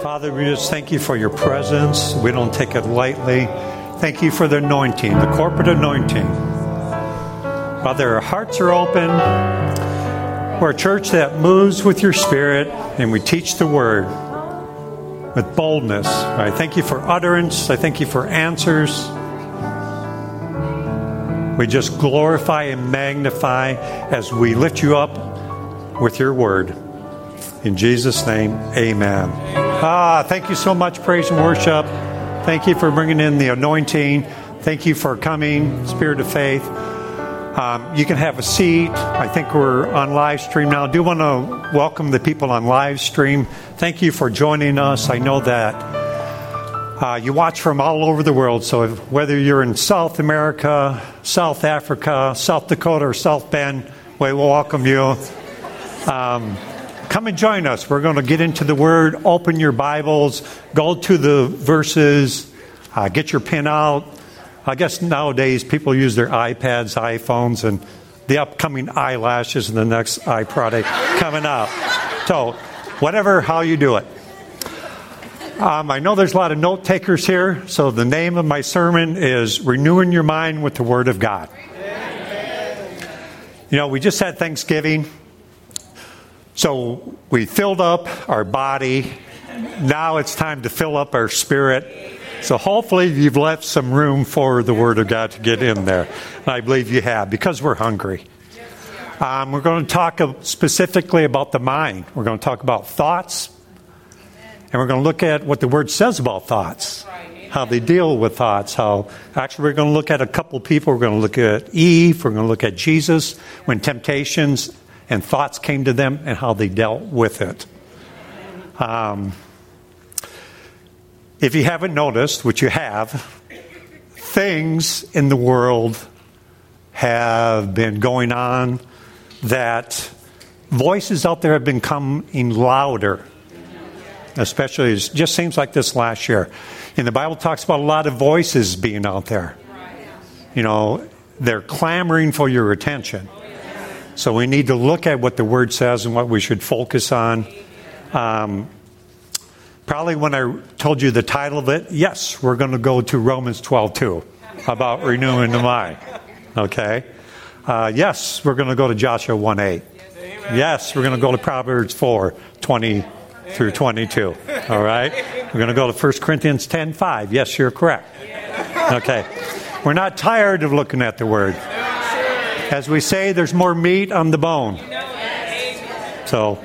Father, we just thank you for your presence. We don't take it lightly. Thank you for the anointing, the corporate anointing. Father, our hearts are open. We're a church that moves with your Spirit, and we teach the Word with boldness. I thank you for utterance. I thank you for answers. We just glorify and magnify as we lift you up with your Word. In Jesus' name, amen. Thank you so much, praise and worship. Thank you for bringing in the anointing. Thank you for coming, Spirit of Faith. You can have a seat. I think we're on live stream now. I do want to welcome the people on live stream. Thank you for joining us. I know that you watch from all over the world. So whether you're in South America, South Africa, South Dakota, or South Bend, we welcome you. Come and join us. We're going to get into the Word. Open your Bibles. Go to the verses. Get your pen out. I guess nowadays people use their iPads, iPhones, and the upcoming eyelashes and the next eye product coming out. So, whatever, how you do it. I know there's a lot of note takers here, so the name of my sermon is Renewing Your Mind with the Word of God. You know, we just had Thanksgiving, so we filled up our body. Now it's time to fill up our spirit. So hopefully you've left some room for the Word of God to get in there. And I believe you have, because we're hungry. We're going to talk specifically about the mind. We're going to talk about thoughts. And we're going to look at what the Word says about thoughts. How they deal with thoughts. Actually, we're going to look at a couple people. We're going to look at Eve. We're going to look at Jesus when temptations and thoughts came to them and how they dealt with it. If you haven't noticed, which you have, things in the world have been going on that voices out there have been becoming louder. Especially, it just seems like this last year. And the Bible talks about a lot of voices being out there. You know, they're clamoring for your attention. So we need to look at what the Word says and what we should focus on. Probably when I told you the title of it, yes, we're going to go to Romans 12:2 about renewing the mind. Okay? Yes, we're going to go to Joshua 1:8. Yes, we're going to go to Proverbs 4:20 through 22. All right? We're going to go to 1 Corinthians 10:5. Yes, you're correct. Okay. We're not tired of looking at the Word. As we say, there's more meat on the bone. So,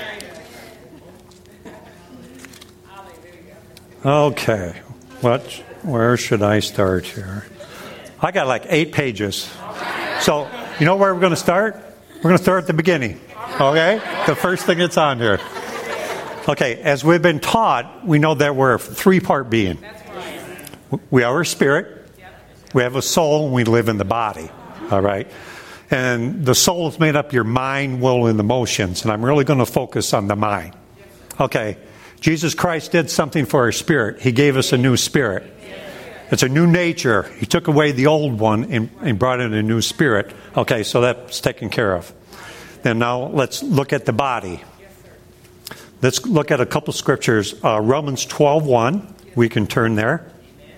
okay. Where should I start here? I got like 8 pages. So, you know where we're going to start? We're going to start at the beginning. Okay? The first thing that's on here. Okay, as we've been taught, we know that we're a 3-part being. We are a spirit, we have a soul, and we live in the body. All right? And the soul is made up your mind, will, and emotions. And I'm really going to focus on the mind. Okay, Jesus Christ did something for our spirit. He gave us a new spirit. It's a new nature. He took away the old one and brought in a new spirit. Okay, so that's taken care of. Then now let's look at the body. Let's look at a couple scriptures. Romans 12:1. We can turn there.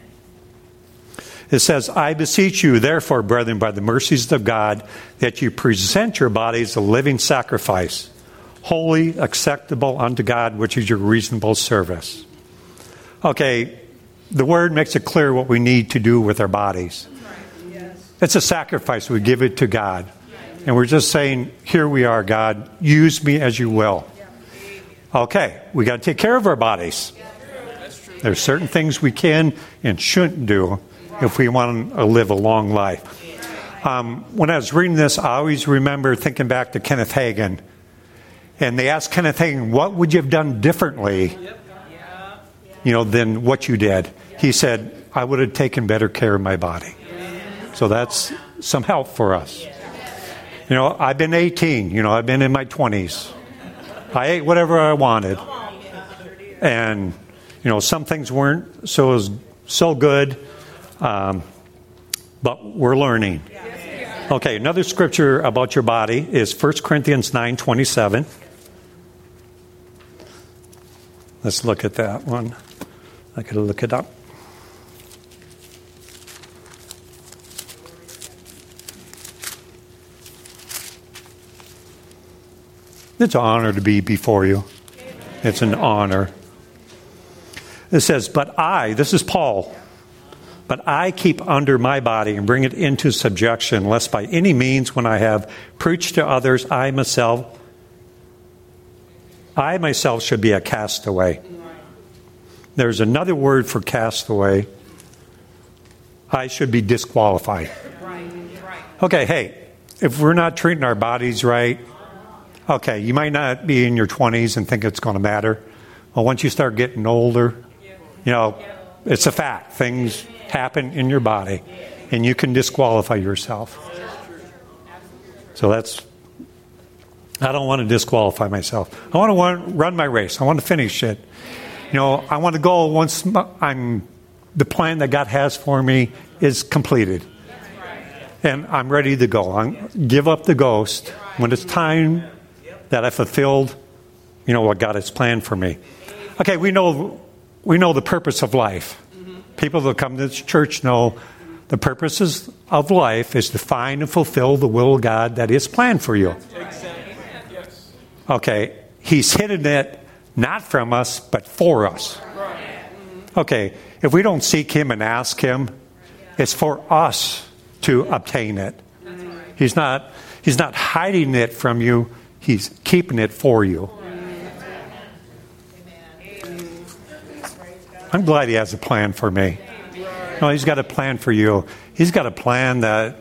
It says, I beseech you, therefore, brethren, by the mercies of God, that you present your bodies a living sacrifice, holy, acceptable unto God, which is your reasonable service. Okay, the Word makes it clear what we need to do with our bodies. It's a sacrifice. We give it to God. And we're just saying, here we are, God. Use me as you will. Okay, we got to take care of our bodies. There's certain things we can and shouldn't do if we want to live a long life. When I was reading this, I always remember thinking back to Kenneth Hagin. And they asked Kenneth Hagin, what would you have done differently, than what you did? He said, I would have taken better care of my body. So that's some help for us. I've been 18. I've been in my 20s. I ate whatever I wanted. And, some things weren't so good. But we're learning. Okay, another scripture about your body is 1 Corinthians 9:27. Let's look at that one. I got to look it up. It's an honor to be before you. It's an honor. It says, but I, this is Paul, but I keep under my body and bring it into subjection, lest by any means when I have preached to others, I myself should be a castaway. There's another word for castaway. I should be disqualified. Okay, hey, if we're not treating our bodies right, okay, you might not be in your 20s and think it's going to matter. Well, once you start getting older, it's a fact. Things happen in your body, and you can disqualify yourself. So I don't want to disqualify myself. I want to run my race. I want to finish it. I want to go once the plan that God has for me is completed. And I'm ready to go. Give up the ghost when it's time that I fulfilled, what God has planned for me. Okay, we know the purpose of life. People that come to this church know the purposes of life is to find and fulfill the will of God that is planned for you. Okay, He's hidden it not from us, but for us. Okay, if we don't seek Him and ask Him, it's for us to obtain it. He's not hiding it from you. He's keeping it for you. I'm glad He has a plan for me. He's got a plan for you. He's got a plan that,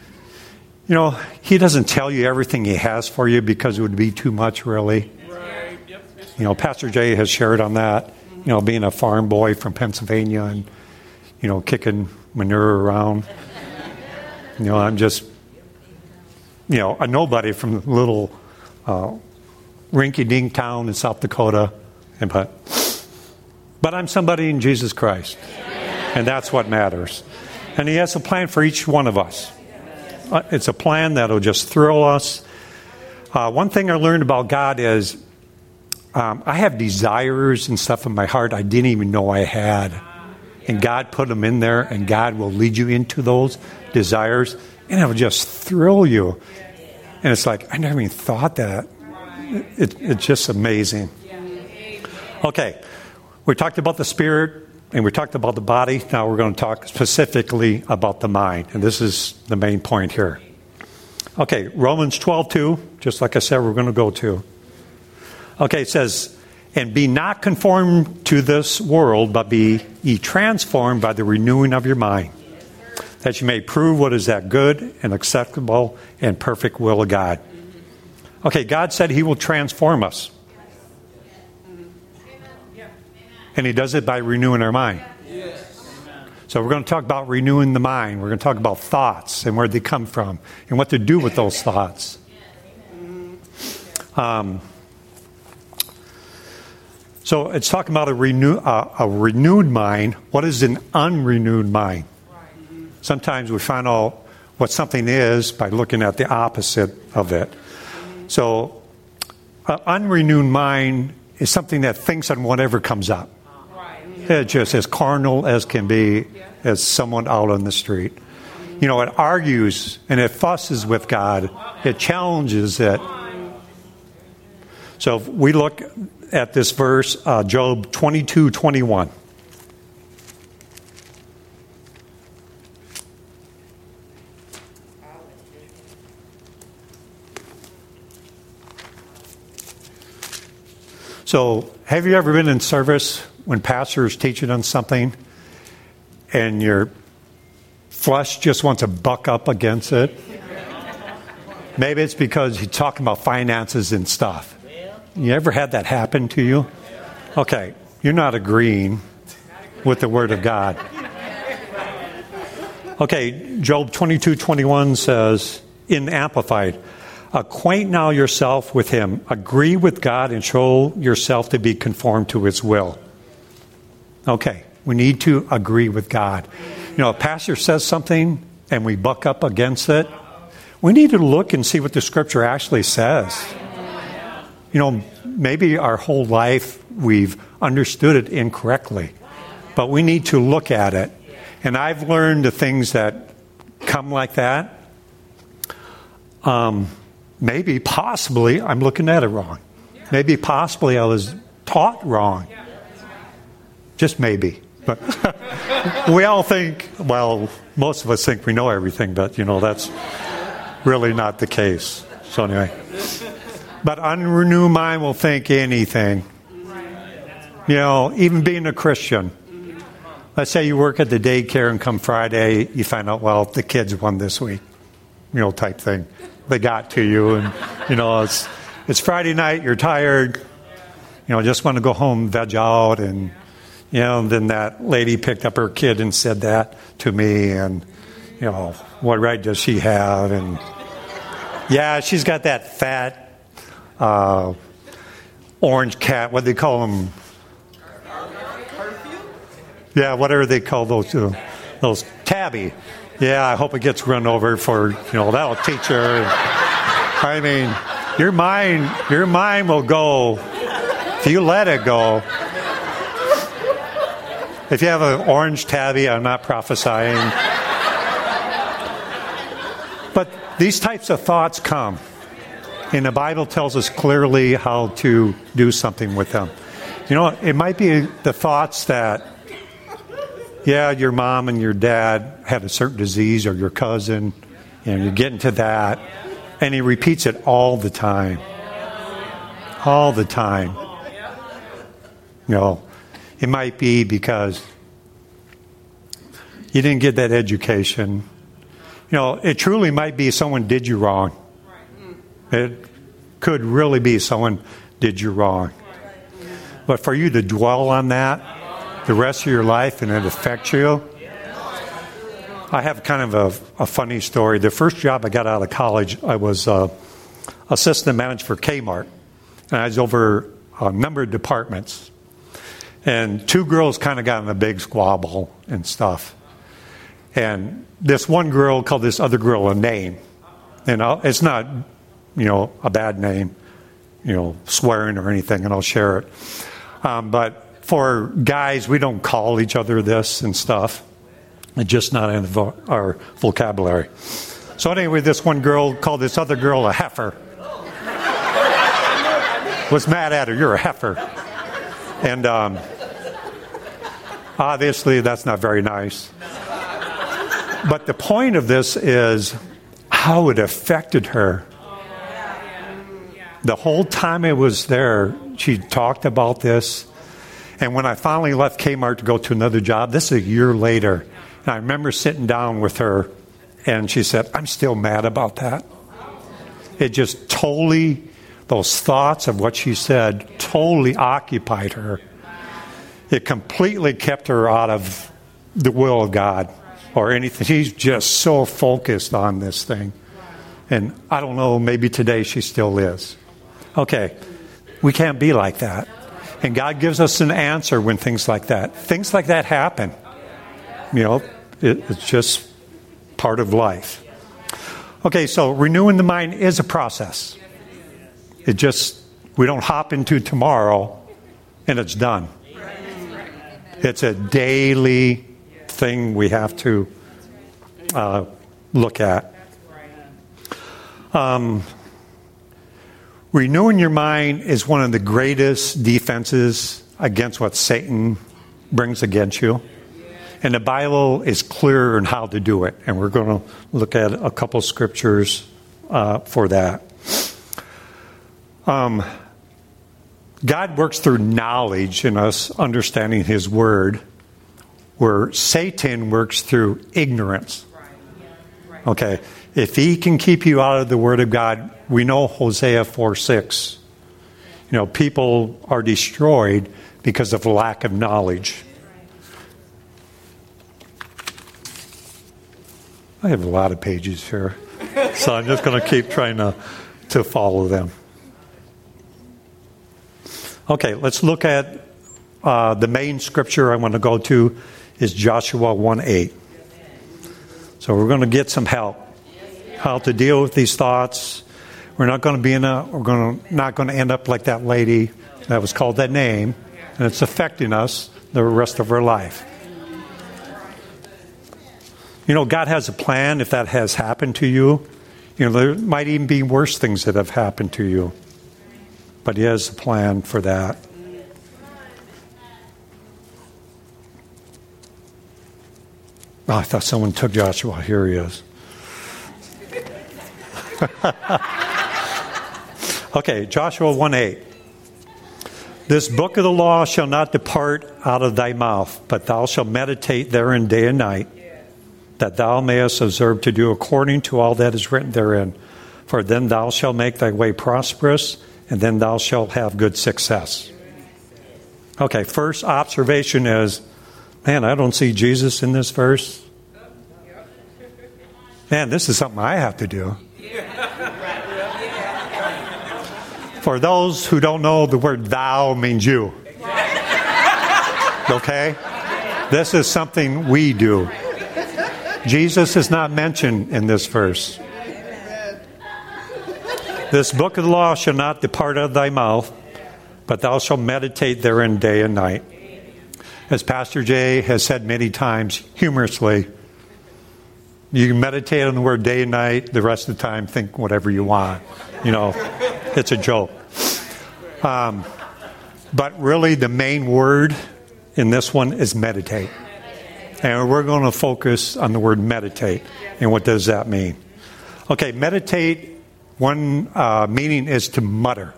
He doesn't tell you everything He has for you because it would be too much, really. Pastor Jay has shared on that, being a farm boy from Pennsylvania and, kicking manure around. I'm just, a nobody from a little rinky-dink town in South Dakota. But I'm somebody in Jesus Christ. And that's what matters. And He has a plan for each one of us. It's a plan that'll just thrill us. One thing I learned about God is I have desires and stuff in my heart I didn't even know I had. And God put them in there, and God will lead you into those desires, and it will just thrill you. And it's like, I never even thought that. It's just amazing. Okay, we talked about the spirit, and we talked about the body. Now we're going to talk specifically about the mind, and this is the main point here. Okay, Romans 12:2, just like I said, we're going to go to. Okay, it says, and be not conformed to this world, but be ye transformed by the renewing of your mind, that you may prove what is that good and acceptable and perfect will of God. Okay, God said He will transform us. And He does it by renewing our mind. So we're going to talk about renewing the mind. We're going to talk about thoughts and where they come from and what to do with those thoughts. So it's talking about a renewed mind. What is an unrenewed mind? Sometimes we find out what something is by looking at the opposite of it. So an unrenewed mind is something that thinks on whatever comes up. It's just as carnal as can be, as someone out on the street. It argues and it fusses with God. It challenges it. So if we look at this verse, Job 22:21. So have you ever been in service when pastor is teaching on something and your flesh just wants to buck up against it? Maybe it's because he's talking about finances and stuff. You ever had that happen to you? Okay, you're not agreeing with the Word of God. Okay, Job 22:21 says, in Amplified, acquaint now yourself with Him, agree with God, and show yourself to be conformed to His will. Okay, we need to agree with God. A pastor says something and we buck up against it. We need to look and see what the Scripture actually says. Maybe our whole life we've understood it incorrectly. But we need to look at it. And I've learned the things that come like that. Maybe, possibly, I'm looking at it wrong. Maybe, possibly, I was taught wrong. Just maybe. But we all think, well, most of us think we know everything, but, that's really not the case. So anyway. But unrenewed mind will think anything. Even being a Christian. Let's say you work at the daycare and come Friday, you find out, well, the kids won this week. Type thing. They got to you, and it's Friday night. You're tired. Just want to go home, veg out, and then that lady picked up her kid and said that to me, and what right does she have? And yeah, she's got that fat orange cat. What do they call them? Yeah, whatever they call those tabby. Yeah, I hope it gets run over for, that'll teach her. I mean, your mind will go if you let it go. If you have an orange tabby, I'm not prophesying. But these types of thoughts come. And the Bible tells us clearly how to do something with them. It might be the thoughts that, your mom and your dad had a certain disease, or your cousin, you get into that, and he repeats it all the time. All the time. It might be because you didn't get that education. It truly might be someone did you wrong. It could really be someone did you wrong. But for you to dwell on that the rest of your life and it affects you. I have kind of a funny story. The first job I got out of college, I was assistant manager for Kmart. And I was over a number of departments. And two girls kind of got in a big squabble and stuff. And this one girl called this other girl a name. And it's not, a bad name, swearing or anything, and I'll share it. But for guys, we don't call each other this and stuff. It's just not in our vocabulary. So anyway, this one girl called this other girl a heifer. Was mad at her. You're a heifer. And obviously, that's not very nice. But the point of this is how it affected her. The whole time I was there, she talked about this. And when I finally left Kmart to go to another job, this is a year later, and I remember sitting down with her, and she said, I'm still mad about that. It just totally, those thoughts of what she said totally occupied her. It completely kept her out of the will of God or anything. She's just so focused on this thing. And I don't know, maybe today she still is. Okay, we can't be like that. And God gives us an answer when things like that happen. It's just part of life. Okay, so renewing the mind is a process. We don't hop into tomorrow and it's done. It's a daily thing we have to look at. Renewing your mind is one of the greatest defenses against what Satan brings against you. And the Bible is clear on how to do it. And we're going to look at a couple scriptures for that. God works through knowledge in us understanding His Word, where Satan works through ignorance. Okay, if he can keep you out of the Word of God, we know Hosea 4:6. People are destroyed because of lack of knowledge. I have a lot of pages here, so I'm just going to keep trying to follow them. Okay, let's look at the main scripture I want to go to is Joshua 1:8. So we're going to get some help, how to deal with these thoughts. We're not going to not going to end up like that lady that was called that name, and it's affecting us the rest of our life. You know, God has a plan if that has happened to you. You know, there might even be worse things that have happened to you. But He has a plan for that. Oh, I thought someone took Joshua. Here he is. Okay, Joshua 1:8. This book of the law shall not depart out of thy mouth, but thou shalt meditate therein day and night, that thou mayest observe to do according to all that is written therein. For then thou shalt make thy way prosperous, and then thou shalt have good success. Okay, first observation is, man, I don't see Jesus in this verse. Man, this is something I have to do. For those who don't know, the word thou means you. Okay? This is something we do. Jesus is not mentioned in this verse. This book of the law shall not depart out of thy mouth, but thou shalt meditate therein day and night. As Pastor Jay has said many times, humorously, you can meditate on the word day and night. The rest of the time, think whatever you want. You know, it's a joke. But really, the main word in this one is meditate. And we're going to focus on the word meditate. And what does that mean? Okay, meditate, one meaning is to mutter.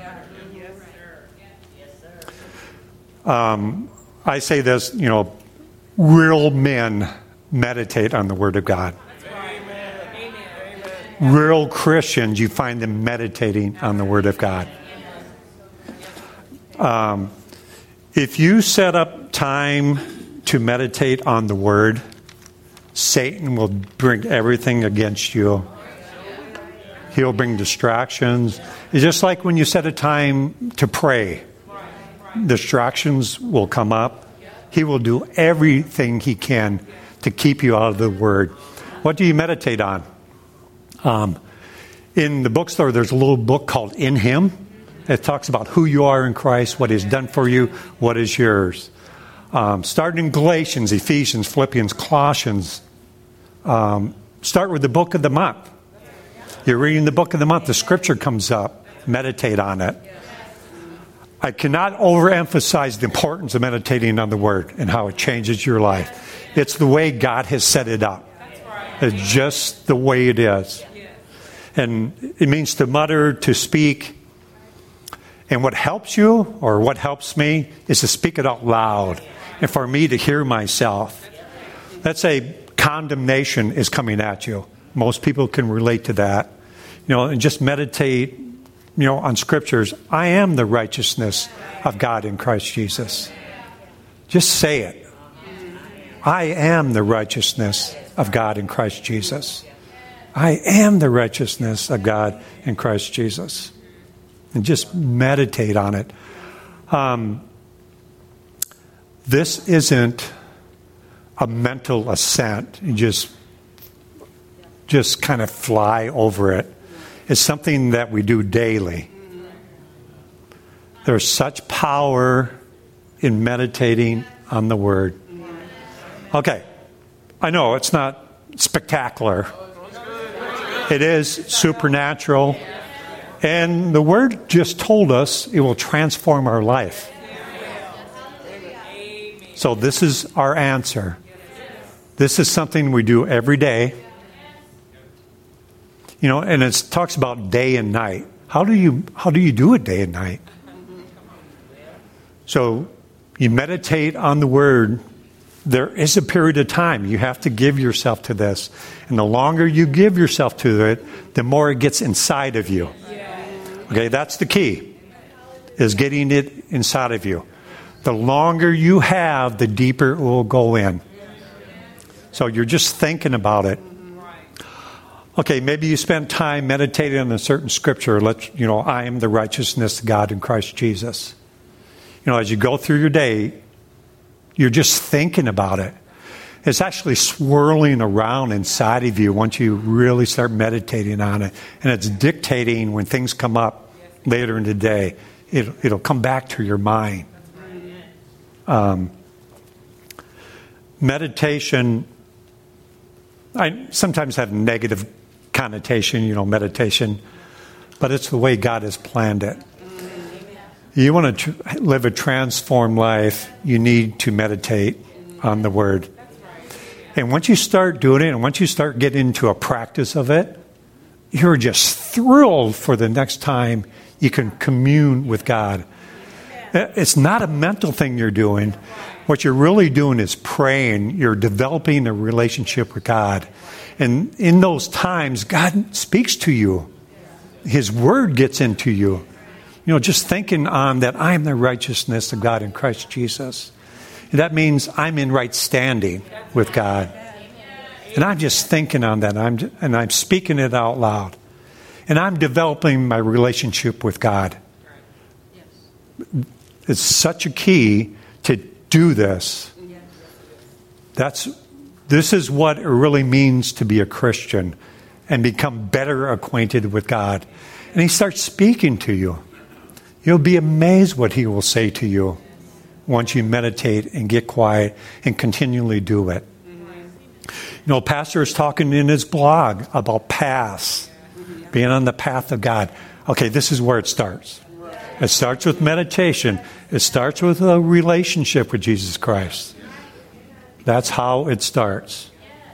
I say this, you know, real men meditate on the Word of God. Real Christians, you find them meditating on the Word of God. If you set up time to meditate on the Word, Satan will bring everything against you. He'll bring distractions. It's just like when you set a time to pray. Distractions will come up. He will do everything he can to keep you out of the Word. What do you meditate on? In the bookstore, there's a little book called In Him. It talks about who you are in Christ, what He's done for you, what is yours. Starting in Galatians, Ephesians, Philippians, Colossians. Start with the book of the month. You're reading the book of the month. The scripture comes up. Meditate on it. I cannot overemphasize the importance of meditating on the Word and how it changes your life. It's the way God has set it up. It's just the way it is. And it means to mutter, to speak. And what helps you, or what helps me, is to speak it out loud. And for me to hear myself. Let's say condemnation is coming at you. Most people can relate to that. You know, and just meditate, you know, on scriptures. I am the righteousness of God in Christ Jesus. Just say it. I am the righteousness of God in Christ Jesus. I am the righteousness of God in Christ Jesus. And just meditate on it. This isn't a mental assent. You just kind of fly over it. It's something that we do daily. There's such power in meditating on the Word. Okay, I know it's not spectacular. It is supernatural. And the Word just told us it will transform our life. So this is our answer. This is something we do every day. You know, and it talks about day and night. How do you do it day and night? So you meditate on the Word. There is a period of time. You have to give yourself to this. And the longer you give yourself to it, the more it gets inside of you. Okay, that's the key, is getting it inside of you. The longer you have, the deeper it will go in. So you're just thinking about it. Okay, maybe you spend time meditating on a certain scripture. I am the righteousness of God in Christ Jesus. You know, as you go through your day, you're just thinking about it. It's actually swirling around inside of you once you really start meditating on it. And it's dictating when things come up later in the day. it'll come back to your mind. Meditation, I sometimes have negative connotation, meditation, but it's the way God has planned it. You want to live a transformed life, you need to meditate on the Word. And once you start doing it, and once you start getting into a practice of it, you're just thrilled for the next time you can commune with God. It's not a mental thing you're doing. What you're really doing is praying. You're developing a relationship with God. And in those times, God speaks to you. His Word gets into you. Just thinking on that I am the righteousness of God in Christ Jesus. And that means I'm in right standing with God. And I'm just thinking on that. And I'm speaking it out loud. And I'm developing my relationship with God. It's such a key to do this. This is what it really means to be a Christian and become better acquainted with God. And He starts speaking to you. You'll be amazed what He will say to you once you meditate and get quiet and continually do it. Pastor is talking in his blog about paths, being on the path of God. Okay, this is where it starts. It starts with meditation. It starts with a relationship with Jesus Christ. That's how it starts.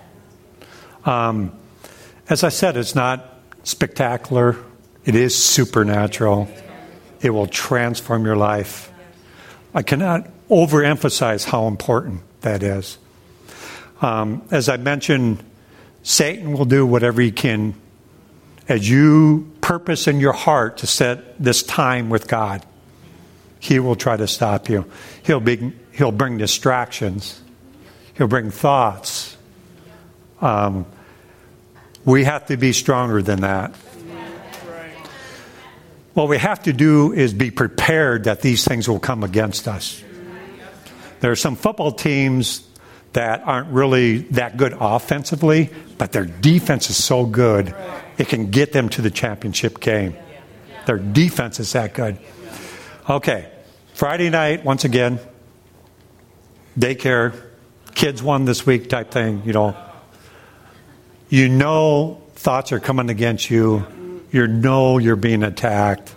As I said, it's not spectacular. It is supernatural. It will transform your life. I cannot overemphasize how important that is. As I mentioned, Satan will do whatever he can as you purpose in your heart to set this time with God. He will try to stop you. He'll bring distractions. He'll bring thoughts. We have to be stronger than that. What we have to do is be prepared that these things will come against us. There are some football teams that aren't really that good offensively, but their defense is so good, it can get them to the championship game. Their defense is that good. Okay, Friday night, once again, daycare, kids won this week type thing, thoughts are coming against you. You're being attacked.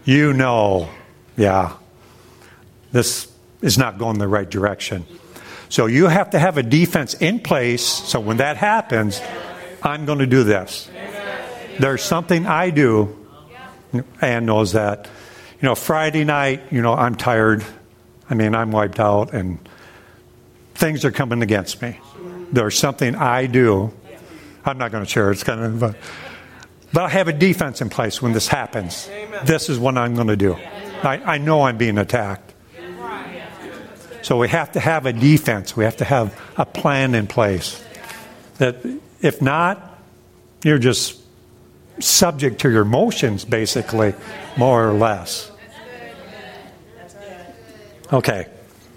This is not going the right direction. So you have to have a defense in place. So when that happens, I'm going to do this. There's something I do. Ann knows that. Friday night, I'm tired. I'm wiped out and things are coming against me. There's something I do. I'm not going to share it. It's kind of, but I have a defense in place when this happens. This is what I'm going to do. I know I'm being attacked. So we have to have a defense. We have to have a plan in place. That if not, you're just subject to your emotions, basically, more or less. Okay.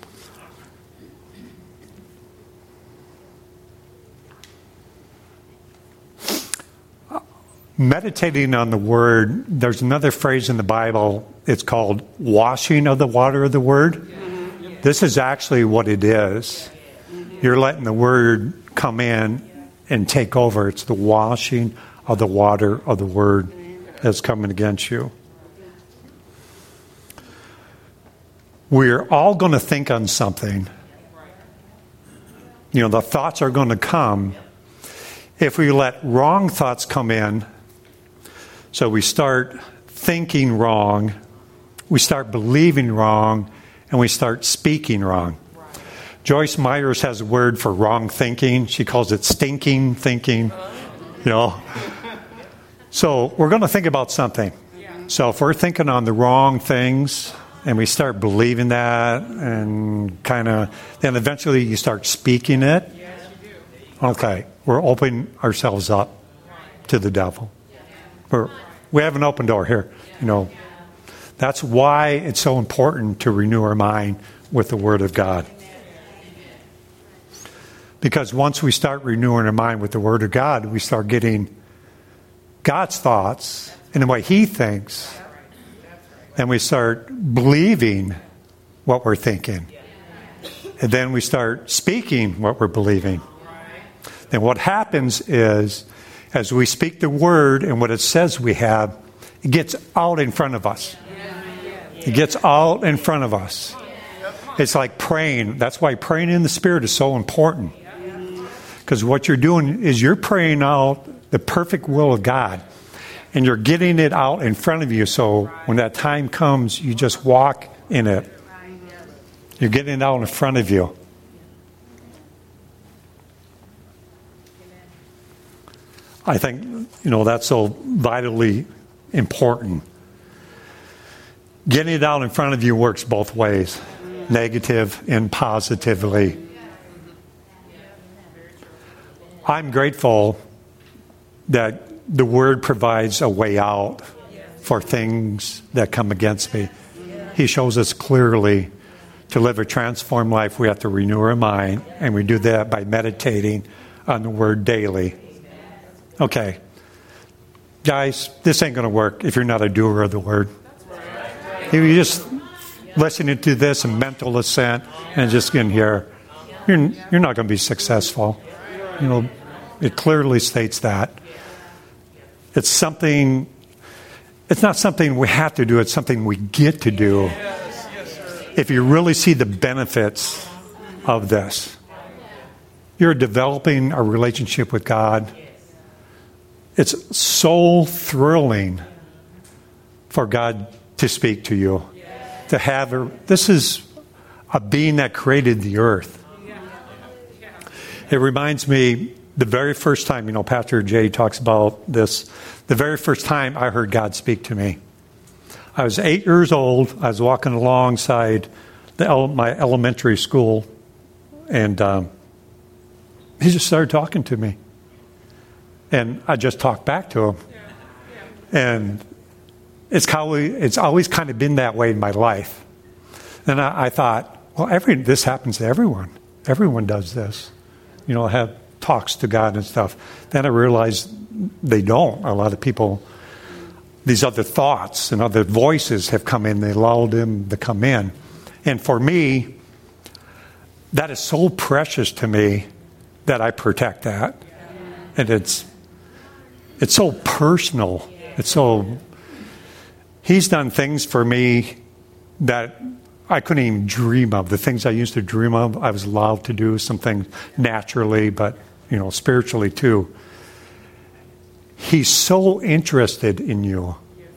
Meditating on the Word, there's another phrase in the Bible, it's called washing of the water of the Word. This is actually what it is. You're letting the Word come in and take over. It's the washing of the water of the Word that's coming against you. We're all going to think on something. The thoughts are going to come. If we let wrong thoughts come in, so we start thinking wrong, we start believing wrong, and we start speaking wrong. Joyce Myers has a word for wrong thinking. She calls it stinking thinking. So we're going to think about something. So if we're thinking on the wrong things and we start believing that and then eventually you start speaking it, okay, we're opening ourselves up to the devil. We have an open door here. That's why it's so important to renew our mind with the Word of God. Because once we start renewing our mind with the Word of God, we start getting God's thoughts and the way He thinks. Then we start believing what we're thinking. And then we start speaking what we're believing. And what happens is, as we speak the word and what it says we have, it gets out in front of us. It gets out in front of us. It's like praying. That's why praying in the Spirit is so important. Because what you're doing is you're praying out the perfect will of God. And you're getting it out in front of you. So when that time comes, you just walk in it. You're getting it out in front of you. I think, that's so vitally important. Getting it out in front of you works both ways, negative and positively. I'm grateful that the Word provides a way out for things that come against me. He shows us clearly to live a transformed life, we have to renew our mind, and we do that by meditating on the Word daily. Okay. Guys, this ain't going to work if you're not a doer of the Word. If you're just listening to this and mental assent and just in here, you're not going to be successful. It clearly states that. It's not something we have to do, it's something we get to do. If you really see the benefits of this, you're developing a relationship with God. It's so thrilling for God to speak to you. This is a being that created the earth. It reminds me, the very first time, Pastor Jay talks about this, the very first time I heard God speak to me. I was 8 years old. I was walking alongside my elementary school, and he just started talking to me. And I just talked back to him. And it's always kind of been that way in my life. And I thought, well, this happens to everyone. Everyone does this. Have talks to God and stuff. Then I realized they don't. A lot of people, these other thoughts and other voices have come in. They allowed them to come in. And for me, that is so precious to me that I protect that. And it's so personal. He's done things for me that I couldn't even dream of. The things I used to dream of, I was allowed to do some things naturally, but, spiritually too. He's so interested in you.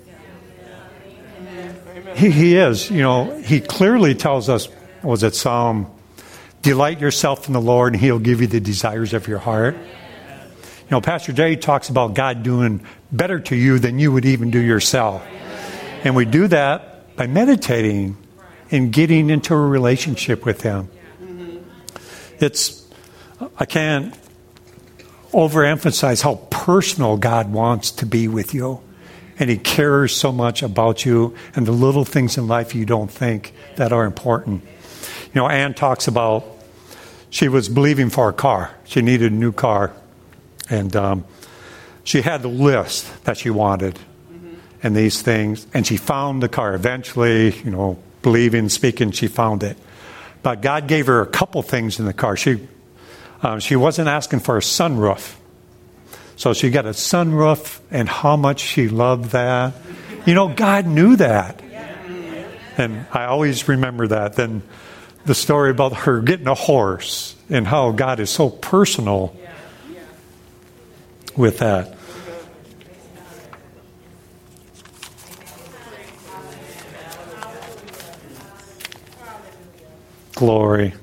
He is. He clearly tells us, was it Psalm, delight yourself in the Lord and He'll give you the desires of your heart. Pastor Jay talks about God doing better to you than you would even do yourself. And we do that by meditating and getting into a relationship with Him. I can't overemphasize how personal God wants to be with you. And He cares so much about you and the little things in life you don't think that are important. Ann talks about she was believing for a car. She needed a new car. And she had the list that she wanted and these things. And she found the car. Eventually, believing, speaking, she found it. But God gave her a couple things in the car. She wasn't asking for a sunroof. So she got a sunroof, and how much she loved that. God knew that. And I always remember that. Then the story about her getting a horse and how God is so personal with that. Glory.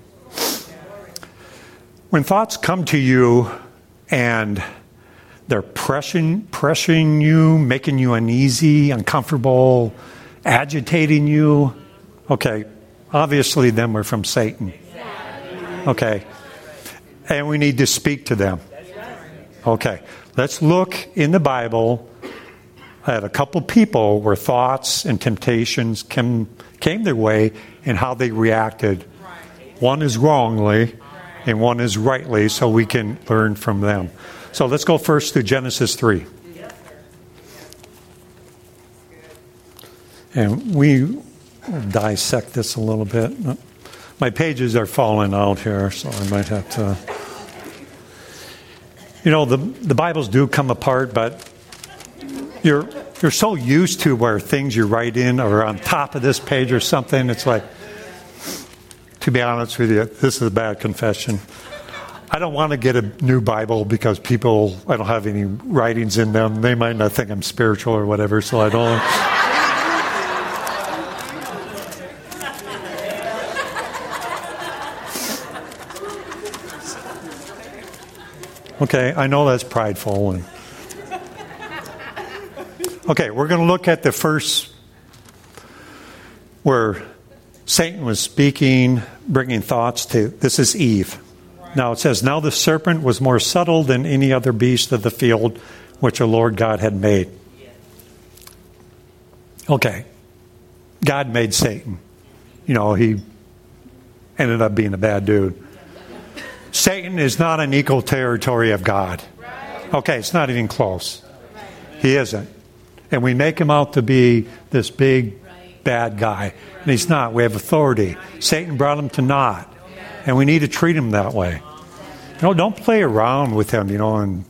When thoughts come to you and they're pressuring you, making you uneasy, uncomfortable, agitating you, okay, obviously them are from Satan. Okay. And we need to speak to them. Okay. Let's look in the Bible at a couple people where thoughts and temptations came their way and how they reacted. One is wrongly and one is rightly, so we can learn from them. So let's go first to Genesis 3. And we dissect this a little bit. My pages are falling out here, so I might have to... the Bibles do come apart, but you're so used to where things you write in are on top of this page or something. It's like, to be honest with you, this is a bad confession. I don't want to get a new Bible because I don't have any writings in them. They might not think I'm spiritual or whatever, so I don't. Okay, I know that's prideful. Okay, we're going to look at the first where Satan was speaking, bringing thoughts to, this is Eve. Now it says, now the serpent was more subtle than any other beast of the field which the Lord God had made. Okay, God made Satan. He ended up being a bad dude. Satan is not an equal territory of God. Okay, it's not even close. He isn't. And we make him out to be this big, bad guy. And he's not. We have authority. Satan brought him to naught. And we need to treat him that way. Don't play around with him, and,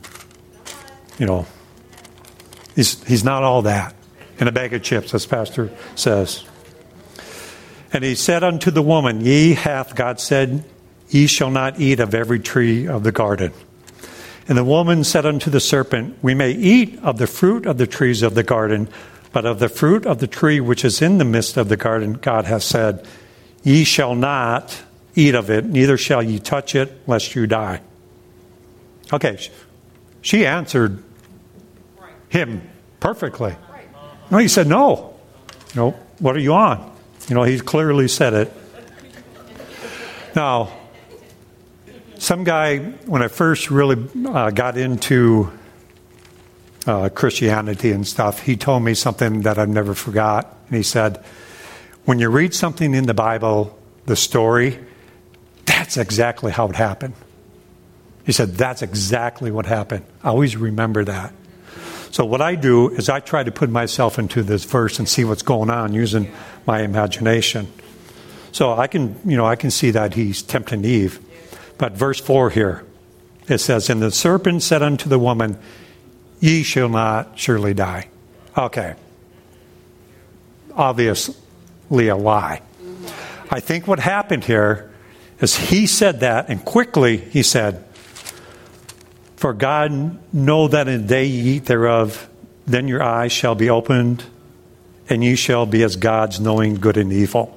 he's not all that. In a bag of chips, as Pastor says. And he said unto the woman, God said, ye shall not eat of every tree of the garden. And the woman said unto the serpent, we may eat of the fruit of the trees of the garden, but of the fruit of the tree which is in the midst of the garden, God hath said, ye shall not eat of it, neither shall ye touch it, lest you die. Okay, she answered him perfectly. No, he said, no. What are you on? He clearly said it. Now, some guy, when I first really got into Christianity and stuff, he told me something that I've never forgot. And he said, when you read something in the Bible, the story, that's exactly how it happened. He said, that's exactly what happened. I always remember that. So what I do is I try to put myself into this verse and see what's going on using my imagination. So I can see that he's tempting Eve. But verse 4 here, it says, and the serpent said unto the woman, ye shall not surely die. Okay. Obviously a lie. I think what happened here is he said that, and quickly he said, for God know that in the day ye eat thereof, then your eyes shall be opened, and ye shall be as gods, knowing good and evil.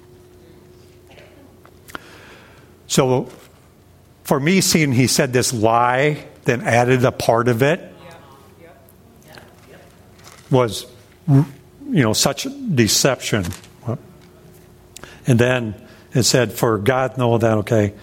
So, for me, seeing he said this lie, then added a part of it, was, such deception. And then it said, for God know that, okay.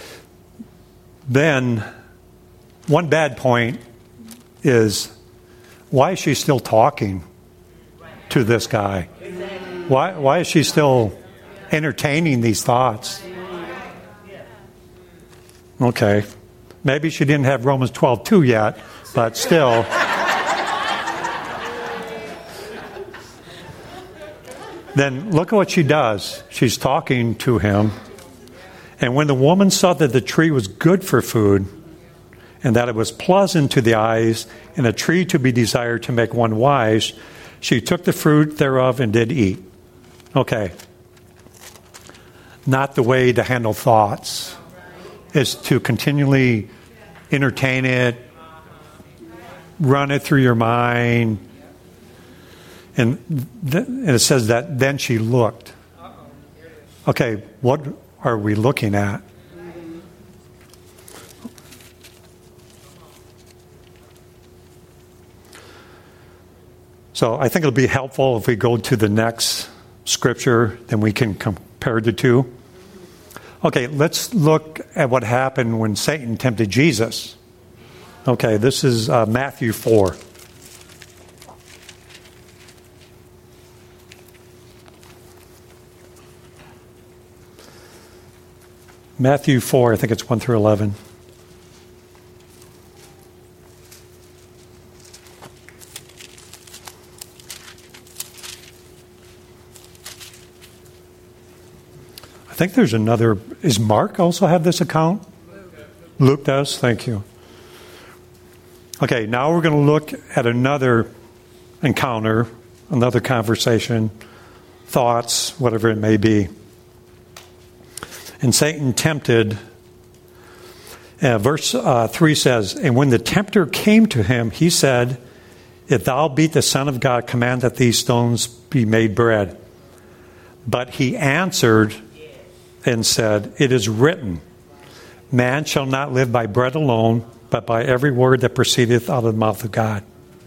Then, one bad point is, why is she still talking to this guy? Why is she still entertaining these thoughts? Okay. Maybe she didn't have Romans 12:2 yet, but still. Then look at what she does. She's talking to him. And when the woman saw that the tree was good for food, and that it was pleasant to the eyes, and a tree to be desired to make one wise, she took the fruit thereof and did eat. Okay. Not the way to handle thoughts. Is to continually entertain it, run it through your mind. And it says that then she looked. Okay, what are we looking at? So I think it'll be helpful if we go to the next scripture, then we can compare the two. Okay, let's look at what happened when Satan tempted Jesus. Okay, this is Matthew 4. Matthew 4, I think it's 1 through 11. think there's another. Does Mark also have this account? Luke does? Thank you. Okay, now we're going to look at another encounter, another conversation, thoughts, whatever it may be. And Satan tempted, verse 3 says, and when the tempter came to him, he said, if thou be the Son of God, command that these stones be made bread. But he answered and said, it is written, man shall not live by bread alone, but by every word that proceedeth out of the mouth of God.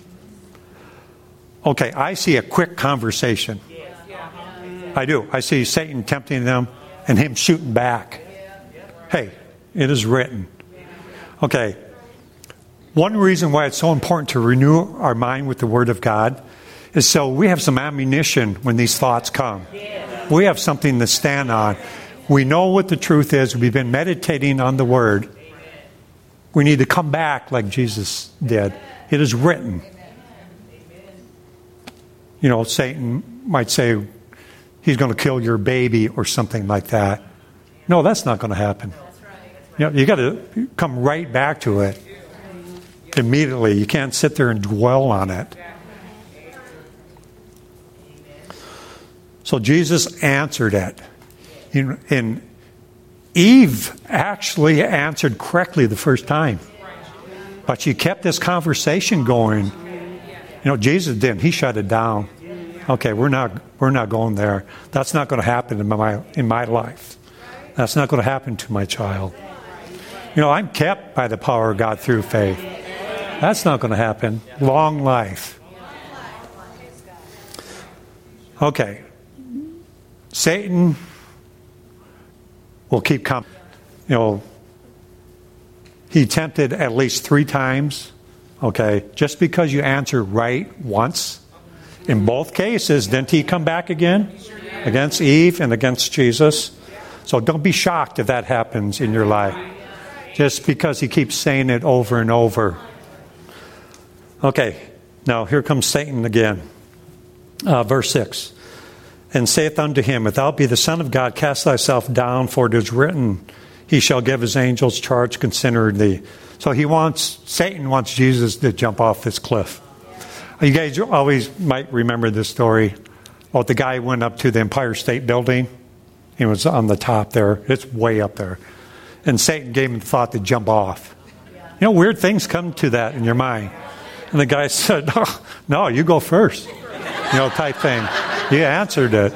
Okay, I see a quick conversation. I do. I see Satan tempting them and him shooting back. Hey, it is written. Okay, one reason why it's so important to renew our mind with the Word of God is so we have some ammunition when these thoughts come. We have something to stand on. We know what the truth is. We've been meditating on the Word. We need to come back like Jesus did. It is written. You know, Satan might say he's going to kill your baby or something like that. No, that's not going to happen. You know, you got to come right back to it immediately. You can't sit there and dwell on it. So Jesus answered it. And Eve actually answered correctly the first time. But she kept this conversation going. You know, Jesus didn't. He shut it down. Okay, we're not going there. That's not going to happen in my life. That's not going to happen to my child. You know, I'm kept by the power of God through faith. That's not going to happen. Long life. Okay. Satan will keep coming. You know, he tempted at least 3 times. Okay, just because you answer right once, in both cases, didn't he come back again? Against Eve and against Jesus. So don't be shocked if that happens in your life. Just because he keeps saying it over and over. Okay, now here comes Satan again. Verse 6. And saith unto him, if thou be the Son of God, cast thyself down, for it is written, he shall give his angels charge concerning thee. So Satan wants Jesus to jump off this cliff. You guys always might remember this story. Well, the guy went up to the Empire State Building. He was on the top there. It's way up there. And Satan gave him the thought to jump off. You know, weird things come to that in your mind. And the guy said, no, you go first. You know, type thing. He answered it.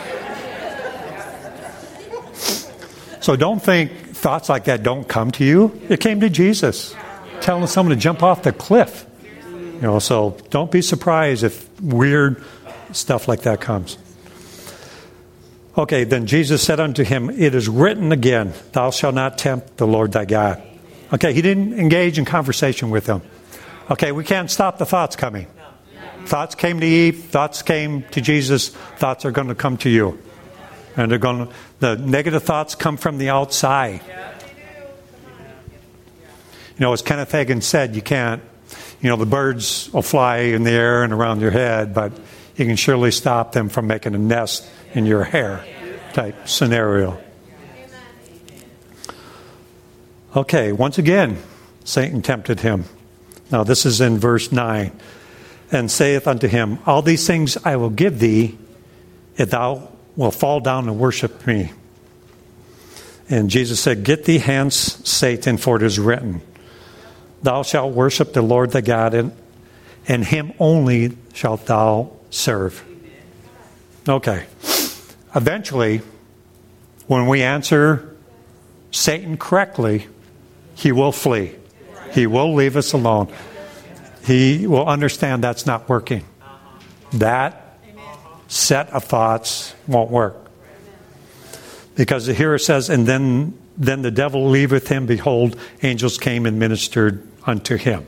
So don't think thoughts like that don't come to you. It came to Jesus, telling someone to jump off the cliff. You know, so don't be surprised if weird stuff like that comes. Okay, then Jesus said unto him, it is written again, thou shalt not tempt the Lord thy God. Okay, he didn't engage in conversation with him. Okay, we can't stop the thoughts coming. Thoughts came to Eve, thoughts came to Jesus, thoughts are going to come to you. And the negative thoughts come from the outside. You know, as Kenneth Hagin said, you can't, you know, the birds will fly in the air and around your head, but you can surely stop them from making a nest in your hair type scenario. Okay, once again, Satan tempted him. Now this is in verse 9. And saith unto him, all these things I will give thee, if thou wilt fall down and worship me. And Jesus said, get thee hence, Satan, for it is written, thou shalt worship the Lord thy God, and him only shalt thou serve. Okay. Eventually, when we answer Satan correctly, he will flee. He will leave us alone. He will understand that's not working. That set of thoughts won't work. Because here it says, and then the devil leaveth him, behold, angels came and ministered unto him.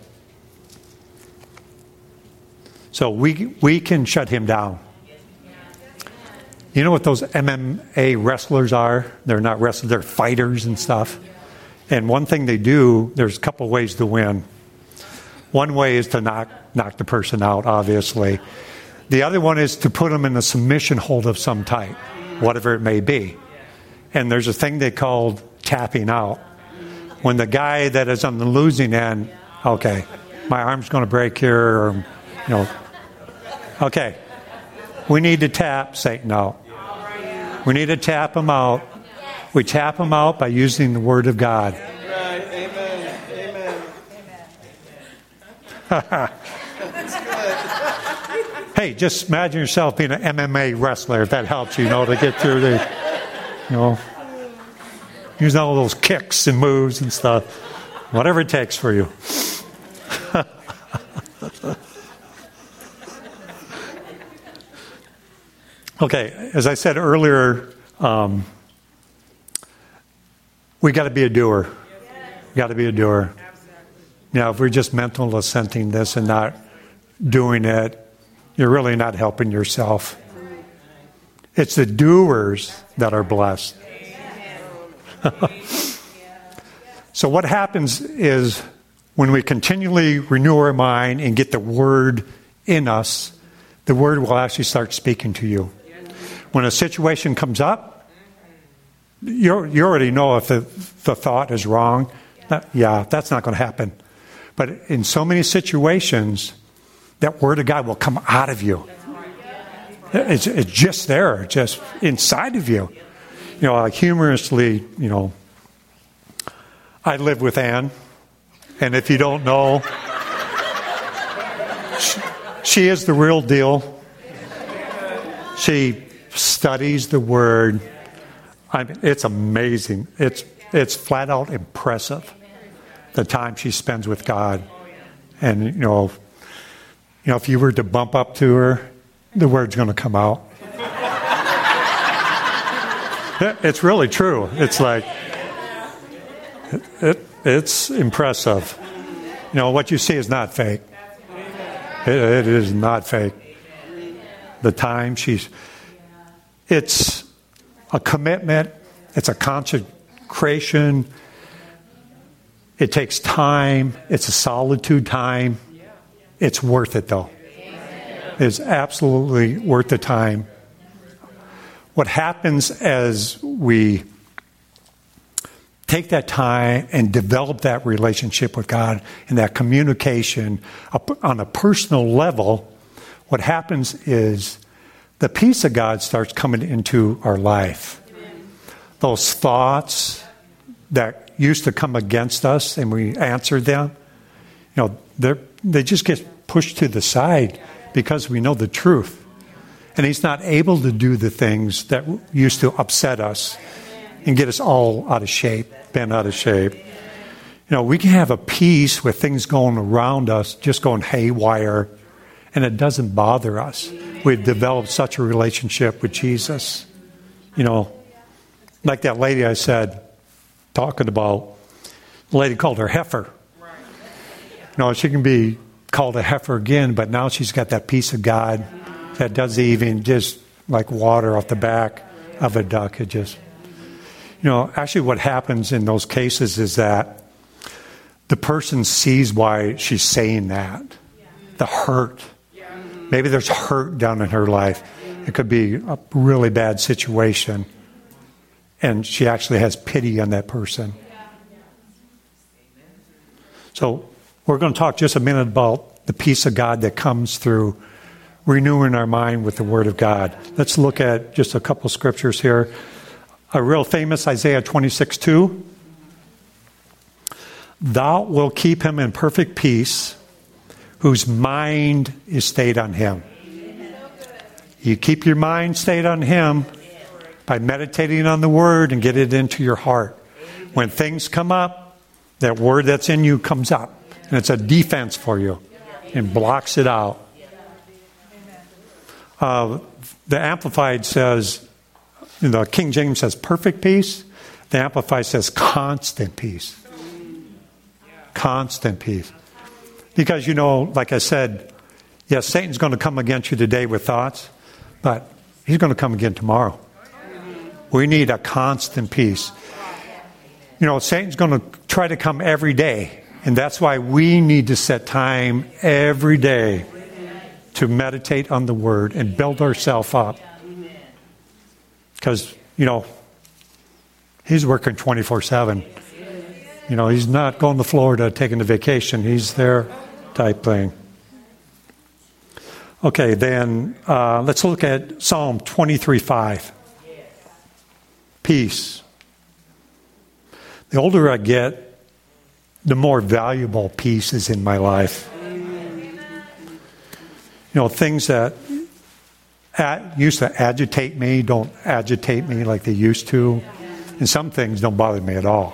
So we can shut him down. You know what those MMA wrestlers are? They're not wrestlers, they're fighters and stuff. And one thing they do, there's a couple ways to win. One way is to knock the person out, obviously. The other one is to put them in a submission hold of some type, whatever it may be. And there's a thing they call tapping out. When the guy that is on the losing end, okay, my arm's going to break here, or, okay, we need to tap Satan out. We need to tap him out. We tap him out by using the Word of God. Right. Amen. Amen. Hey, just imagine yourself being an MMA wrestler, if that helps you, to get through the, using all those kicks and moves and stuff. Whatever it takes for you. Okay, as I said earlier, we got to be a doer. We got to be a doer. If we're just mental assenting this and not doing it, you're really not helping yourself. It's the doers that are blessed. So what happens is when we continually renew our mind and get the Word in us, the Word will actually start speaking to you. When a situation comes up, you already know if the thought is wrong. That's not going to happen. But in so many situations, that Word of God will come out of you. It's just there, just inside of you. Humorously, I live with Ann, and if you don't know, she is the real deal. She studies the Word. It's amazing. It's flat out impressive, the time she spends with God. And, if you were to bump up to her, the Word's going to come out. It's really true. It's like, it's impressive. What you see is not fake. It is not fake. The time it's a commitment. It's a consecration. It takes time. It's a solitude time. It's worth it, though. It's absolutely worth the time. What happens as we take that time and develop that relationship with God and that communication on a personal level, what happens is the peace of God starts coming into our life. Those thoughts that used to come against us and we answer them, they just get pushed to the side because we know the truth. And He's not able to do the things that used to upset us and get us all out of shape, bent out of shape. We can have a peace with things going around us, just going haywire, and it doesn't bother us. We've developed such a relationship with Jesus. Like that lady I said, talking about, the lady called her heifer. She can be called a heifer again, but now she's got that peace of God that doesn't even just like water off the back of a duck. It just, actually what happens in those cases is that the person sees why she's saying that. The hurt. Maybe there's hurt down in her life. It could be a really bad situation. And she actually has pity on that person. So we're going to talk just a minute about the peace of God that comes through renewing our mind with the Word of God. Let's look at just a couple scriptures here. A real famous Isaiah 26:2. Thou wilt keep him in perfect peace, whose mind is stayed on Him. You keep your mind stayed on Him by meditating on the Word and get it into your heart. When things come up, that Word that's in you comes up. And it's a defense for you and blocks it out. The Amplified says, the King James says perfect peace. The Amplified says constant peace. Constant peace. Because, like I said, yes, Satan's going to come against you today with thoughts, but he's going to come again tomorrow. We need a constant peace. Satan's going to try to come every day, and that's why we need to set time every day to meditate on the Word and build ourselves up. Because, He's working 24/7. He's not going to Florida taking a vacation. He's there type thing. Okay, then let's look at Psalm 23:5. Peace. The older I get, the more valuable peace is in my life. Things that used to agitate me don't agitate me like they used to. And some things don't bother me at all.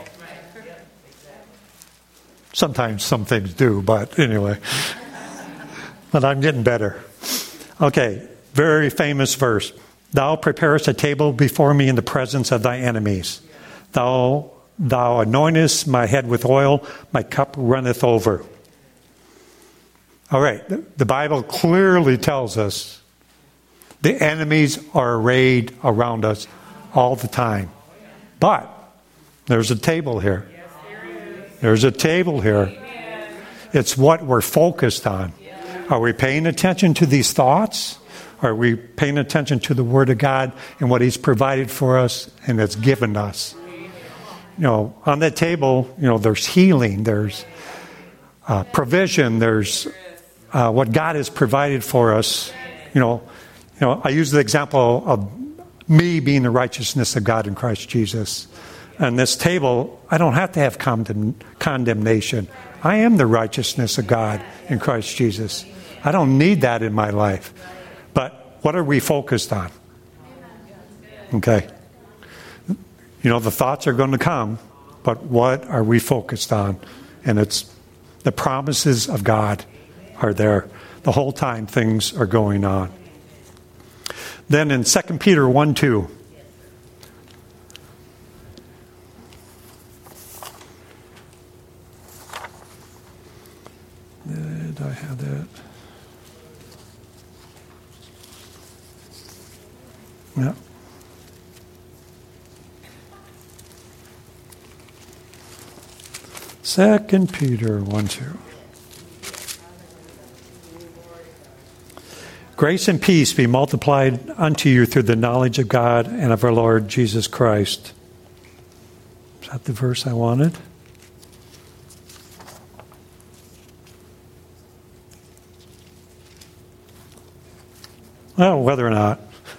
Sometimes some things do, but anyway. But I'm getting better. Okay, very famous verse. Thou preparest a table before me in the presence of thy enemies. Thou anointest my head with oil, my cup runneth over. All right, the Bible clearly tells us the enemies are arrayed around us all the time. But there's a table here. There's a table here. It's what we're focused on. Are we paying attention to these thoughts? Are we paying attention to the Word of God and what He's provided for us and has given us? On that table, there's healing, there's provision, there's what God has provided for us. I use the example of me being the righteousness of God in Christ Jesus. On this table, I don't have to have condemnation. I am the righteousness of God in Christ Jesus. I don't need that in my life. But what are we focused on? Okay. The thoughts are going to come, but what are we focused on? And it's the promises of God are there the whole time things are going on. Then in 2 Peter 1:2. Did I have that? Yeah. Second Peter 1:2. Grace and peace be multiplied unto you through the knowledge of God and of our Lord Jesus Christ. Is that the verse I wanted? Well, whether or not.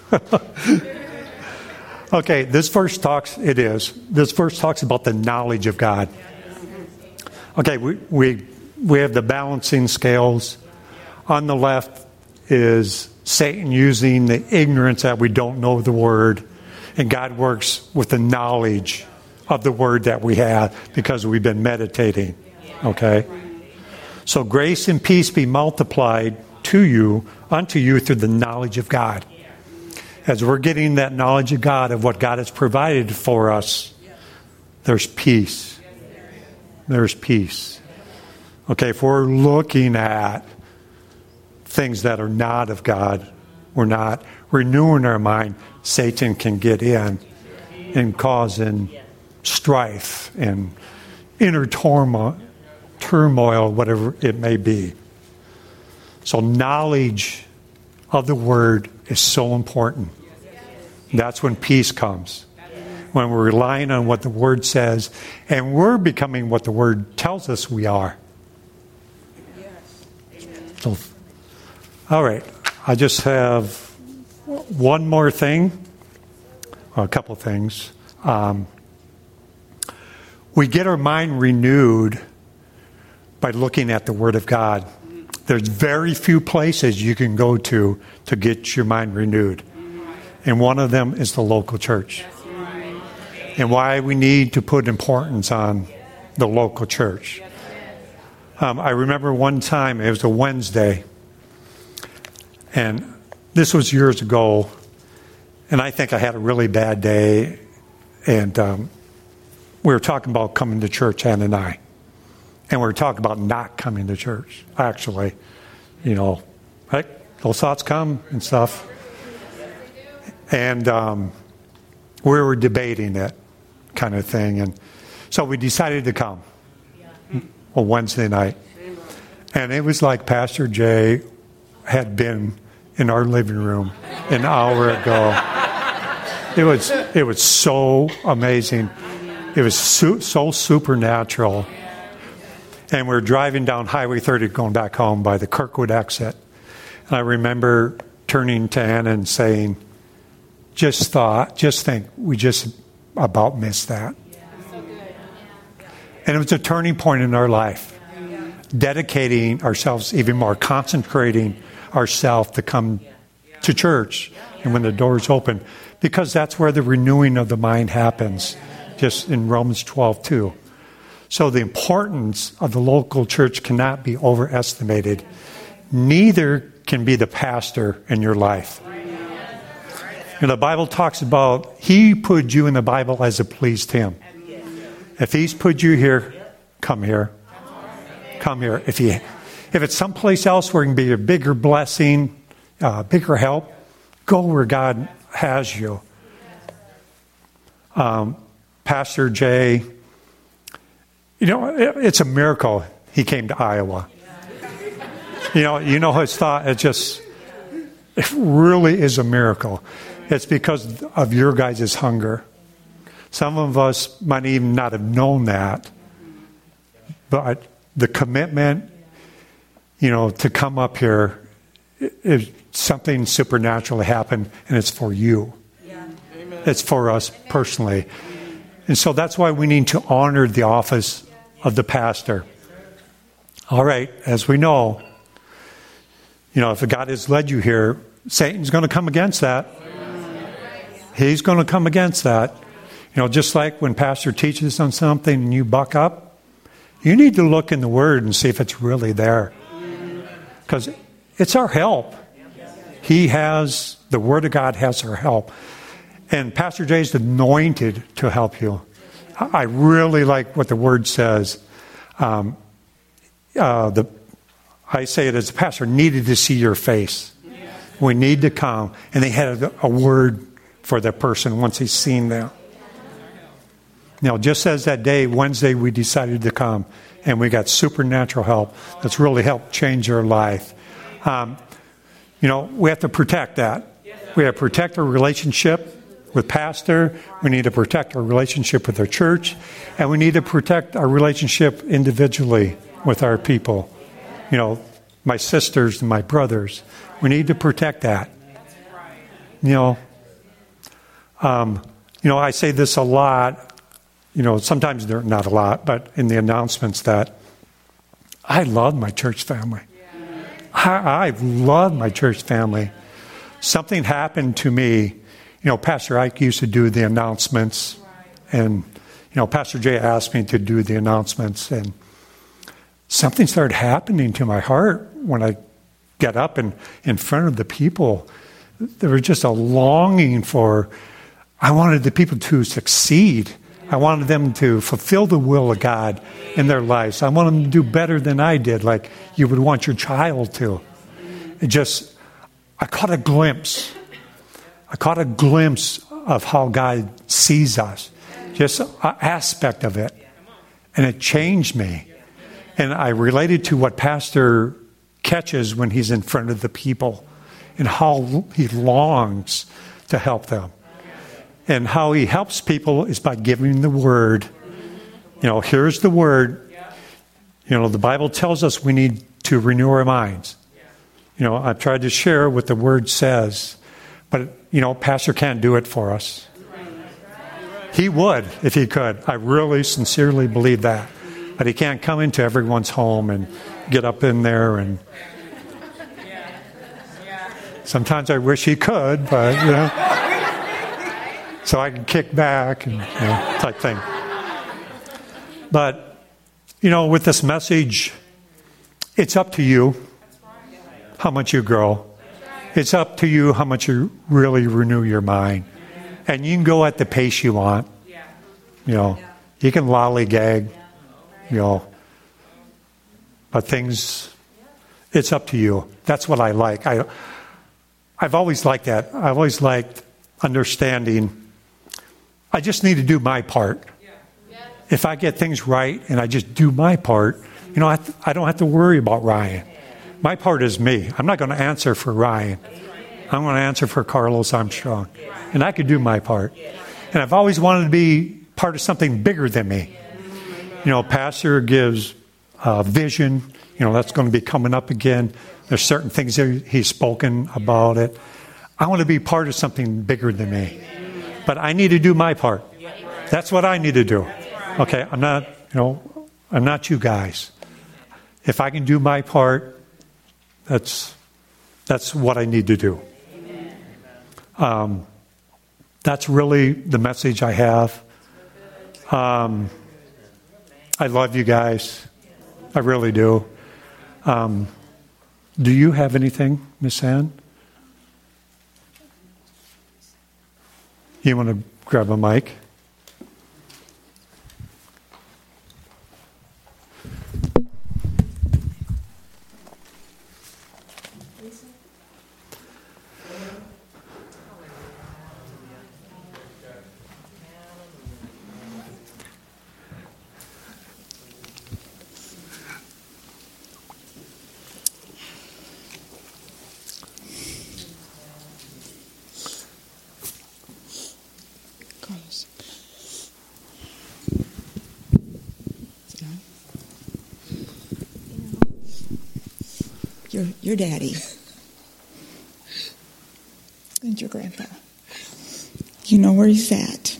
Okay, this verse talks about the knowledge of God. Okay, we have the balancing scales. On the left is Satan using the ignorance that we don't know the Word, and God works with the knowledge of the Word that we have because we've been meditating. Okay? So grace and peace be multiplied unto you through the knowledge of God. As we're getting that knowledge of God, of what God has provided for us, there's peace. There's peace. Okay, if we're looking at things that are not of God, we're not renewing our mind, Satan can get in and causing strife and inner turmoil, whatever it may be. So knowledge of the Word is so important. That's when peace comes. When we're relying on what the Word says, and we're becoming what the Word tells us we are. So, all right. I just have one more thing, or a couple things. We get our mind renewed by looking at the Word of God. There's very few places you can go to get your mind renewed. And one of them is the local church. And why we need to put importance on the local church. I remember one time, it was a Wednesday, and this was years ago, and I think I had a really bad day, and we were talking about coming to church, Ann and I. And we were talking about not coming to church, actually. Right? Those thoughts come and stuff. And we were debating it, kind of thing. And so we decided to come on Wednesday night. And it was like Pastor Jay had been in our living room an hour ago. It was so amazing. It was so supernatural. And we were driving down Highway 30 going back home by the Kirkwood exit. And I remember turning to Anna and saying, just think, we just about missed that. And it was a turning point in our life. Dedicating ourselves even more, concentrating ourselves to come to church and when the doors open. Because that's where the renewing of the mind happens, just in Romans 12:2. So the importance of the local church cannot be overestimated. Neither can be the pastor in your life. And the Bible talks about he put you in the Bible as it pleased him. If he's put you here, come here. Come here. If it's someplace else where it can be a bigger blessing, bigger help, go where God has you. Pastor Jay, it's a miracle he came to Iowa. You know his thought. It really is a miracle. It's because of your guys' hunger. Some of us might even not have known that, but the commitment, to come up here, if something supernatural happened, and it's for you. Yeah. It's for us personally. And so that's why we need to honor the office of the pastor. All right, as we know, if God has led you here, Satan's going to come against that. He's going to come against that. Just like when pastor teaches on something and you buck up, you need to look in the Word and see if it's really there. Because it's our help. The Word of God has our help. And Pastor Jay is anointed to help you. I really like what the Word says. I say it as a pastor, needed to see your face. We need to come. And they had a word for that person once he's seen them. Now, just as that day, Wednesday, we decided to come, and we got supernatural help that's really helped change our life. We have to protect that. We have to protect our relationship with pastor. We need to protect our relationship with our church. And we need to protect our relationship individually with our people. My sisters and my brothers. We need to protect that. I say this a lot. Sometimes they're not a lot, but in the announcements that I love my church family. I love my church family. Something happened to me. Pastor Ike used to do the announcements, and Pastor Jay asked me to do the announcements, and something started happening to my heart when I get up and in front of the people. There was just a longing I wanted the people to succeed. I wanted them to fulfill the will of God in their lives. I wanted them to do better than I did, like you would want your child to. I caught a glimpse. Of how God sees us. Just an aspect of it. And it changed me. And I related to what Pastor catches when he's in front of the people and how he longs to help them. And how he helps people is by giving the Word. Here's the Word. The Bible tells us we need to renew our minds. I've tried to share what the Word says. But, Pastor can't do it for us. He would if he could. I really sincerely believe that. But he can't come into everyone's home and get up in there. And sometimes I wish he could, but, so I can kick back and type thing. But, with this message, it's up to you how much you grow. It's up to you how much you really renew your mind. And you can go at the pace you want. You can lollygag, but it's up to you. That's what I like. I've always liked that. I've always liked understanding. I just need to do my part. If I get things right and I just do my part, I don't have to worry about Ryan. My part is me. I'm not going to answer for Ryan. I'm going to answer for Carlos Armstrong. And I could do my part. And I've always wanted to be part of something bigger than me. You know, Pastor gives vision. You know, that's going to be coming up again. There's certain things that he's spoken about it. I want to be part of something bigger than me. But I need to do my part. That's what I need to do. Okay, I'm not you guys. If I can do my part, that's what I need to do. That's really the message I have. I love you guys. I really do. Do you have anything, Miss Ann? You want to grab a mic? Your daddy and your grandpa. You know where he's at.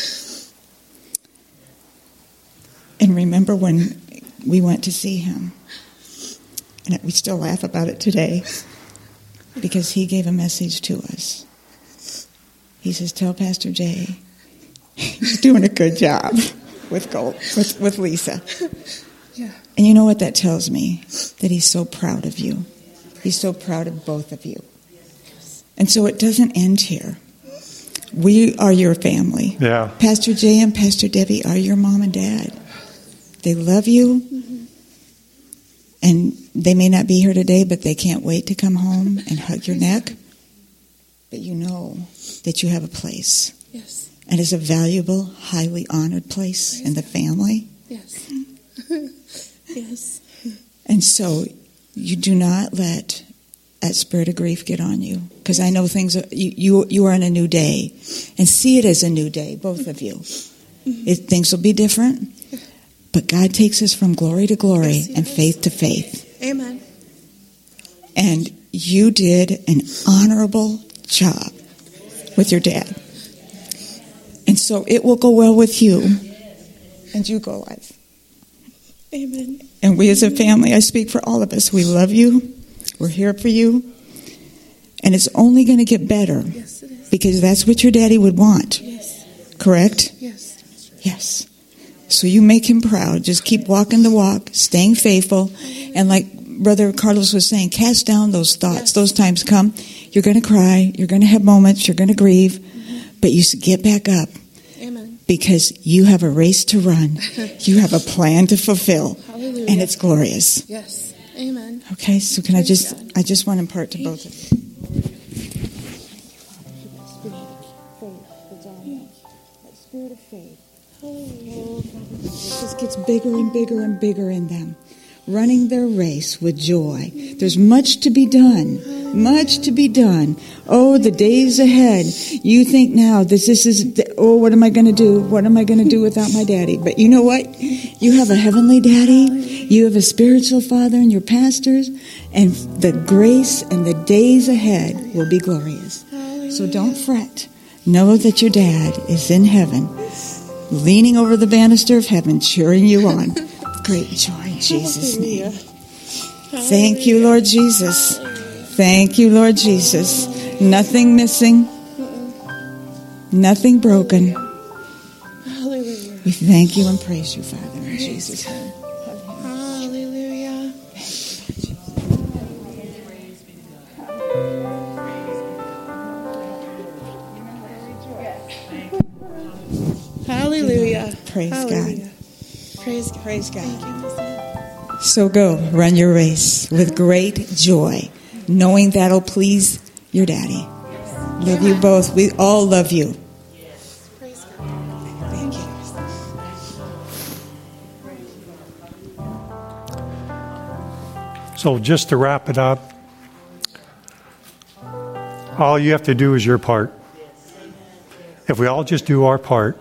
And remember when we went to see him, and we still laugh about it today, because he gave a message to us. He says, tell Pastor Jay he's doing a good job with Lisa. Yeah. And you know what that tells me? That he's so proud of you. He's so proud of both of you. And so it doesn't end here. We are your family. Yeah. Pastor Jay and Pastor Debbie are your mom and dad. They love you. Mm-hmm. And they may not be here today, but they can't wait to come home and hug your neck. But you know that you have a place. Yes. And it's a valuable, highly honored place in the family. Yes. Yes. And so you do not let that spirit of grief get on you. Because I know things you are in a new day. And see it as a new day, both of you. Things will be different. But God takes us from glory to glory and faith to faith. Amen. And you did an honorable job with your dad. And so it will go well with you. And you go live. Amen. And we as a family, I speak for all of us. We love you. We're here for you. And it's only going to get better. Yes, it is. Because that's what your daddy would want. Yes. Correct? Yes. Yes. So you make him proud. Just keep walking the walk, staying faithful. And like Brother Carlos was saying, cast down those thoughts. Yes. Those times come. You're going to cry. You're going to have moments. You're going to grieve. Mm-hmm. But you get back up. Amen. Because you have a race to run. You have a plan to fulfill. Hallelujah. And it's glorious. Yes. Amen. Okay, so can I just want to impart to both of you. That spirit of faith. It just gets bigger and bigger and bigger in them. Running their race with joy. There's much to be done. Much to be done. Oh, the days ahead. You think now, what am I going to do? What am I going to do without my daddy? But you know what? You have a heavenly daddy. You have a spiritual father and your pastors. And the grace and the days ahead will be glorious. So don't fret. Know that your dad is in heaven, leaning over the banister of heaven, cheering you on. Great joy in Jesus' name. Thank you, Lord Jesus. Thank you, Lord Jesus. Nothing missing. Nothing broken. Hallelujah. We thank you and praise you, Father, in Jesus' name. Hallelujah. Hallelujah. Praise Hallelujah. God. Praise God. Praise God. Thank you, Lord. So go, run your race with great joy, knowing that'll please your daddy. Love you both. We all love you. Praise God. Thank you. So just to wrap it up, All you have to do is your part. If we all just do our part,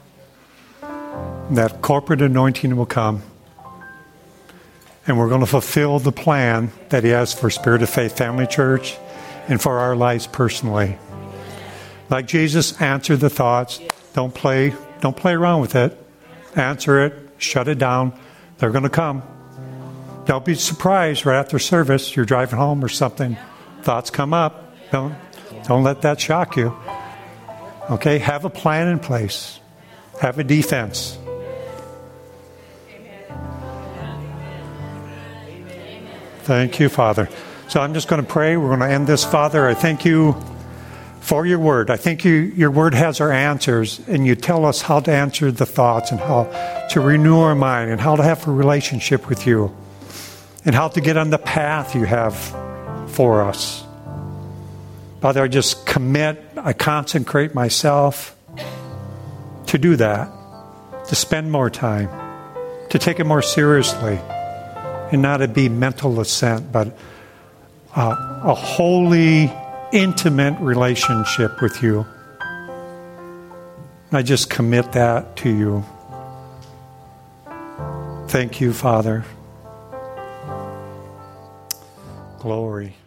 that corporate anointing will come. And we're going to fulfill the plan that He has for Spirit of Faith Family Church and for our lives personally. Like Jesus, answer the thoughts. Don't play around with it. Answer it. Shut it down. They're going to come. Don't be surprised right after service. You're driving home or something. Thoughts come up. Don't let that shock you. Okay? Have a plan in place. Have a defense. Thank you, Father. So I'm just going to pray. We're going to end this. Father, I thank you for your word. I think your word has our answers, and you tell us how to answer the thoughts and how to renew our mind and how to have a relationship with you and how to get on the path you have for us. Father, I just commit, I consecrate myself to do that, to spend more time, to take it more seriously, and not to be mental assent, but a holy, intimate relationship with you. I just commit that to you. Thank you, Father. Glory.